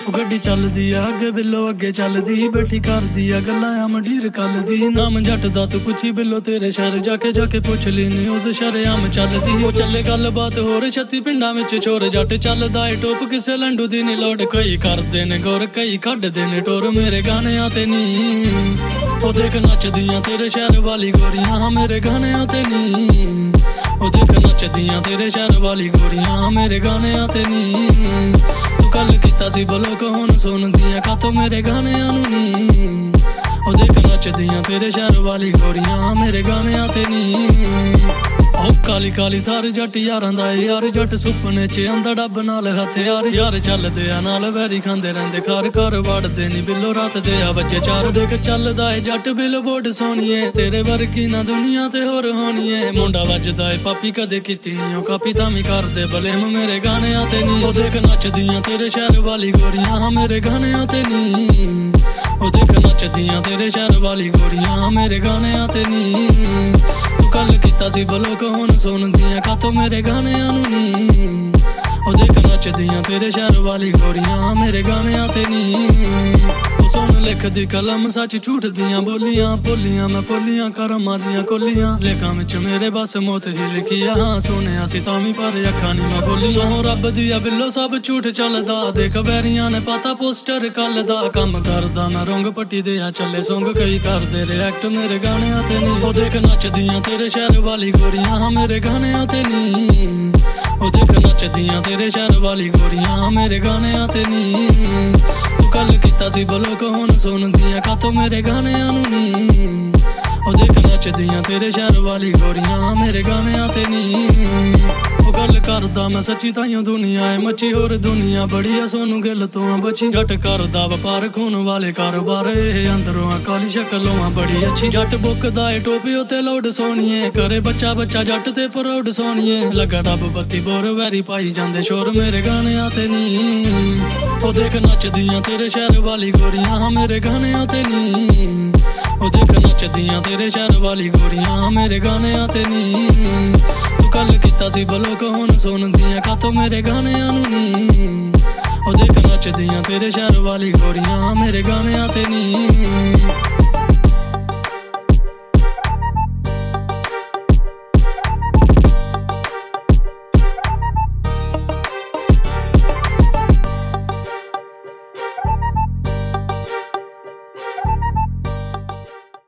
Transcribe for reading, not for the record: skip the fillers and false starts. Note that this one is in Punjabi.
ਗੱਡੀ ਚੱਲਦੀ ਆ ਅੱਗੇ ਬਿੱਲੋ ਅੱਗੇ ਚੱਲਦੀ ਬੈਠੀ ਕਰਦੀ ਆ ਗੱਲਾਂ ਆ ਮੰਡੀਰ ਕੱਲ ਦੀ ਨਾਮ ਜੱਟ ਦਾ ਤੂੰ ਪੁੱਛੀ ਬਿੱਲੋ ਤੇਰੇ ਸ਼ਹਿਰ ਜਾ ਕੇ ਪੁੱਛ ਲਈ ਨਿਊਜ਼ ਸ਼ਰੇਆਮ ਚੱਲਦੀ ਉਹ ਚੱਲੇ ਗੱਲਬਾਤ ਹੋਰ 36 ਪਿੰਡਾਂ ਵਿੱਚ ਚੋਰ ਜੱਟ ਚੱਲਦਾ ਏ ਟੋਪ ਕਿਸੇ ਲੰਡੂ ਦੀ ਨੀ ਲੋੜ ਕਈ ਕਰਦੇ ਨੇ ਗੌਰ ਕਈ ਕੱਢਦੇ ਨੇ ਟੋਰ ਮੇਰੇ ਗਾਣਿਆਂ ਤੇ ਨੀ ਉਹ ਦੇਖ ਨੱਚਦੀਆਂ ਤੇਰੇ ਸ਼ਹਿਰ ਵਾਲੀ ਗੋਰੀਆਂ ਮੇਰੇ ਗਾਣਿਆਂ ਤੇ ਨੀ ਉਹ ਦੇਖ ਨੱਚਦੀਆਂ ਤੇਰੇ ਸ਼ਹਿਰ ਵਾਲੀ ਗੋਰੀਆਂ ਮੇਰੇ ਗਾਣਿਆਂ ਤੇ ਨੀ ਤੂੰ ਕੱਲ ਕੀਤਾ ਸੀ ਬਲੋਕ ਹੁਣ ਸੁਣਦੀਆਂ ਕਾਤੋਂ ਮੇਰੇ ਗਾਣਿਆਂ ਨੂੰ ਨੀ ਉਹ ਦੇਖ ਨੱਚਦੀਆਂ ਤੇਰੇ ਸ਼ਹਿਰ ਵਾਲੀ ਗੋਰੀਆਂ ਮੇਰੇ ਗਾਣਿਆਂ ਤੇ ਨੀ ਉਹ ਕਾਲੀ ਕਾਲੀ ਥਾਰ ਜੱਟ ਯਾਰਾਂ ਦਾ ਯਾਰ ਜੱਟ ਸੁਪਨੇ ਚ ਆਂਦਾ ਡੱਬ ਨਾਲ ਹਥਿਆਰ ਯਾਰ ਚੱਲਦੇ ਆ ਨਾਲ ਵੈਰੀ ਖਾਂਦੇ ਰਹਿੰਦੇ ਘਰ ਘਰ ਵੜਦੇ ਨੀ ਬਿੱਲੋ ਰਾਤ ਦੇ ਆ ਵਜੇ 4 ਦੇਖ ਚੱਲਦਾ ਏ ਜੱਟ ਬਿੱਲ ਬੋਰਡ ਸੋਣੀਏ ਤੇਰੇ ਵਰਗੀ ਨਾ ਦੁਨੀਆ ਤੇ ਹੋਰ ਹੋਣੀਏ ਮੁੰਡਾ ਵੱਜਦਾ ਏ ਪਾਪੀ ਕਦੇ ਕੀਤੀ ਨੀ ਉਹ ਕਾਪੀ ਤਾਂ ਵੀ ਕਰਦੇ ਬਲੇਮ ਮੇਰੇ ਗਾਣਿਆਂ ਤੇ ਨੀ ਉਹ ਦੇਖ ਨੱਚਦੀਆਂ ਤੇਰੇ ਸ਼ਹਿਰ ਵਾਲੀ ਗੋਰੀਆਂ ਮੇਰੇ ਗਾਣਿਆਂ ਤੇ ਨੀ ਉਹ ਦੇਖ ਨੱਚਦੀਆਂ ਤੇਰੇ ਸ਼ਹਿਰ ਵਾਲੀ ਗੋਰੀਆਂ ਮੇਰੇ ਗਾਣਿਆਂ ਤੇ ਨੀ ਤੂੰ ਕੱਲ ਕੀਤਾ ਸੀ ਬਲੋਕ ਹੁਣ ਸੁਣਦੀਆਂ ਕਾਤੋਂ ਮੇਰੇ ਗਾਣਿਆਂ ਨੂੰ ਨੀ ਉਹ ਦੇਖ ਨੱਚਦੀਆਂ ਤੇਰੇ ਸ਼ਹਿਰ ਵਾਲੀ ਗੋਰੀਆਂ ਮੇਰੇ ਗਾਣਿਆਂ ਤੇ ਨੀ ਉਹ ਸੁਣ ਲਿਖਦੀ ਕਲਮ ਸੱਚ ਝੂਠ ਦੀਆਂ ਬੋਲੀਆਂ ਬੋਲੀਆਂ ਮੈਂ ਬੋਲੀਆਂ ਕਰਮਾਂ ਦੀਆਂ ਕੋਲੀਆਂ ਲੇਖਾਂ ਵਿੱਚ ਮੇਰੇ ਬਸ ਮੌਤ ਹੀ ਲਿਖੀਆ ਸੁਣਿਆ ਸੀ ਤਾਂ ਵੀ ਪਰ ਅੱਖਾਂ ਨੀ ਮੈਂ ਬੋਲੀ ਸੋ ਰੱਬ ਦੀ ਆ ਬਿੱਲੋ ਸਭ ਝੂਠ ਚੱਲਦਾ ਦੇਖ ਵੈਰੀਆਂ ਨੇ ਪਤਾ ਪੋਸਟਰ ਕੱਲ ਦਾ ਕੰਮ ਕਰਦਾ ਮੈਂ ਰੰਗ ਪੱਟੀ ਦੇ ਆ ਚੱਲੇ ਸੰਗ ਕਈ ਕਰਦੇ ਰਿਐਕਟ ਮੇਰੇ ਗਾਣਿਆਂ ਤੇ ਨੀ ਉਹ ਦੇਖ ਨੱਚਦੀਆਂ ਤੇਰੇ ਸ਼ਹਿਰ ਵਾਲੀ ਗੋਰੀਆਂ ਮੇਰੇ ਗਾਣਿਆਂ ਤੇ ਨੀ ਉਹ ਦੇਖ ਨੱਚਦੀਆਂ ਤੇਰੇ ਸ਼ਹਿਰ ਵਾਲੀ ਗੋਰੀਆਂ ਮੇਰੇ ਗਾਣਿਆਂ ਤੇ ਨੀ ਤੂੰ ਕੱਲ ਕੀਤਾ ਸੀ ਬਲੋਕ ਹੁਣ ਸੁਣਦੀਆਂ ਕਾਤੋਂ ਮੇਰੇ ਗਾਣਿਆਂ ਨੂੰ ਨੀ ਉਹ ਦੇਖ ਨੱਚਦੀਆਂ ਤੇਰੇ ਸ਼ਹਿਰ ਵਾਲੀ ਗੋਰੀਆਂ ਮੇਰੇ ਗਾਣਿਆਂ ਤੇ ਨੀ ਉਹ ਗੱਲ ਕਰਦਾ ਮੈਂ ਸੱਚੀ ਤਾਈਓ ਦੁਨੀਆ ਏ ਮੱਚੀ ਹੋਰ ਦੁਨੀਆ ਬੜੀ ਆ ਸੋਨੂੰ ਗਿੱਲ ਤੋਂ ਆ ਬਚੀ ਜੱਟ ਕਰਦਾ ਵਪਾਰ ਖੂਨ ਵਾਲੇ ਕਾਰੋਬਾਰ ਇਹ ਅੰਦਰੋਂ ਆ ਕਾਲੀ ਸ਼ਕਲੋਂ ਆ ਬੜੀ ਅੱਛੀ ਜੱਟ ਬੁੱਕਦਾ ਏ ਟੋਪੀ ਉਤੇ ਲੋਡ ਸੋਣੀਏ ਕਰੇ ਬੱਚਾ ਜੱਟ ਤੇ ਪਰੌਡ ਸੋਣੀਏ ਲੱਗਾ ਡੱਬ ਬੱਤੀ ਬੋਰ ਵੈਰੀ ਪਾਈ ਜਾਂਦੇ ਸ਼ੋਰ ਮੇਰੇ ਗਾਣਿਆਂ ਤੇ ਨੀ ਉਹ ਦੇਖ ਨੱਚਦੀਆਂ ਤੇਰੇ ਸ਼ਹਿਰ ਵਾਲੀ ਗੋਰੀਆਂ ਮੇਰੇ ਗਾਣਿਆਂ ਤੇ ਨੀ ਉਹ ਦੇਖ ਨੱਚਦੀਆਂ ਤੇਰੇ ਸ਼ਹਿਰ ਵਾਲੀ ਗੋਰੀਆਂ ਮੇਰੇ ਗਾਣਿਆਂ ਤੇ ਨੀ ਤੂੰ ਕੱਲ ਕੀਤਾ ਸੀ ਬਲੋਕ ਹੁਣ ਸੁਣਦੀਆਂ ਕਾਤੋਂ ਮੇਰੇ ਗਾਣਿਆਂ ਨੂੰ ਨੀ ਉਹ ਦੇਖ ਨੱਚਦੀਆਂ ਤੇਰੇ ਸ਼ਹਿਰ ਵਾਲੀ ਗੋਰੀਆਂ ਮੇਰੇ ਗਾਣਿਆਂ ਤੇ ਨੀ